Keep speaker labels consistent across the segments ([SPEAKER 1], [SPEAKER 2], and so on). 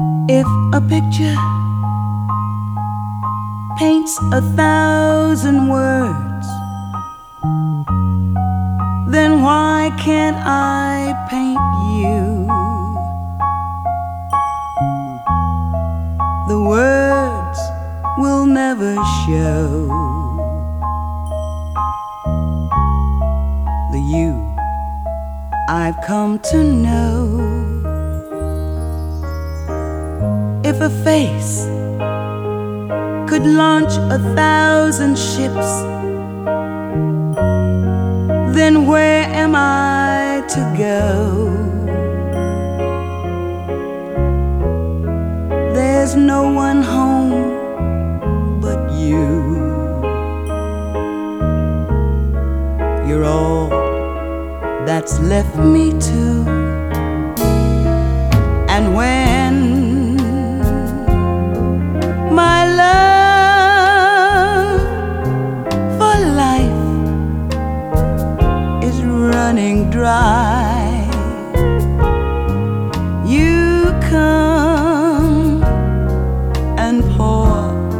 [SPEAKER 1] If a picture paints 1,000 words, then why can't I paint you? The words will never show the you I've come to know. If a face could launch 1,000 ships, then where am I to go? There's no one home but you. You're all that's left me to. And when my love for life is running dry, you come and pour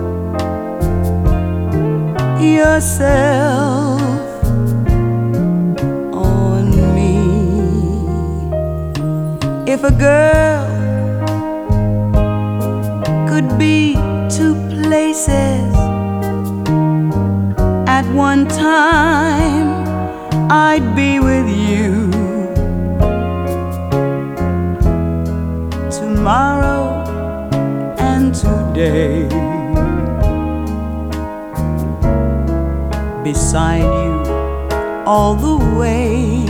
[SPEAKER 1] yourself on me. If a girl could be 2 places at one time, I'd be with you. Tomorrow and today, beside you all the way.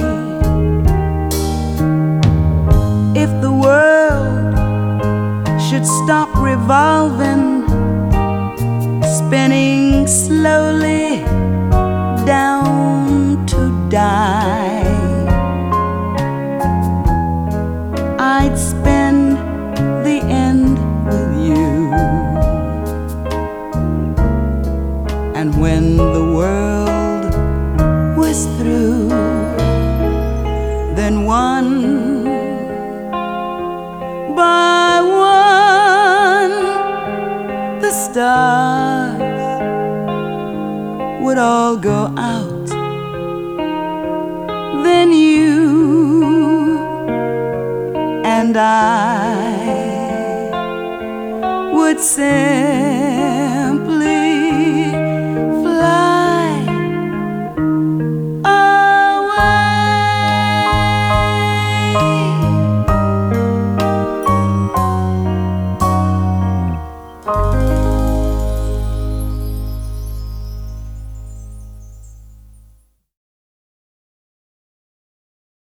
[SPEAKER 1] If the world should stop revolving, spinning slowly down to die, I'd spend the end with you. And when the world was through, then one by one the stars would all go out. Then you and I would sing